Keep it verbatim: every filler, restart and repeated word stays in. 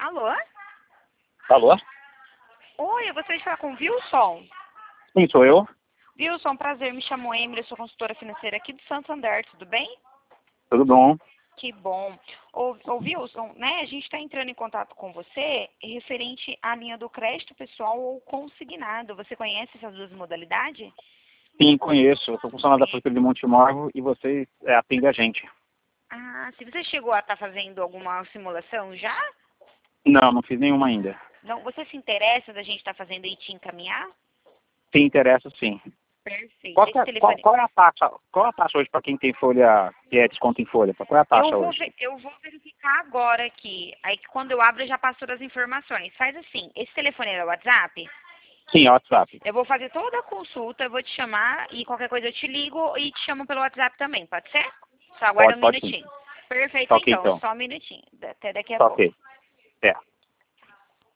Alô? Alô? Oi, eu gostaria de falar com o Wilson. Sim, sou eu. Wilson, prazer, me chamo Emily, eu sou consultora financeira aqui do Santander, tudo bem? Tudo bom? Que bom. Ô, ô Wilson, né, a gente está entrando em contato com você referente à linha do crédito pessoal ou consignado. Você conhece essas duas modalidades? Sim, conheço. Eu sou funcionário da Conhece? Prefeitura de Montemorro e você é, atende a gente. Ah, se você chegou a estar fazendo alguma simulação já? Não, não fiz nenhuma ainda. Não, você se interessa da gente estar fazendo e te encaminhar? Se interessa, sim. Perfeito. Qual, Esse que é, qual, telefone... qual é a taxa? Qual é a taxa hoje para quem tem folha, que é desconto em folha? Qual é a taxa Eu vou, hoje? ve- eu vou verificar agora aqui. Aí que quando eu abro eu já passo todas as informações. Faz assim, esse telefone é o WhatsApp? Sim, é WhatsApp. Eu vou fazer toda a consulta, eu vou te chamar e qualquer coisa eu te ligo e te chamo pelo WhatsApp também, pode ser? Só aguarda Pode, um pode sim. minutinho. Perfeito Tá ok, então, então. só um minutinho. Até daqui a Tá pouco. ok.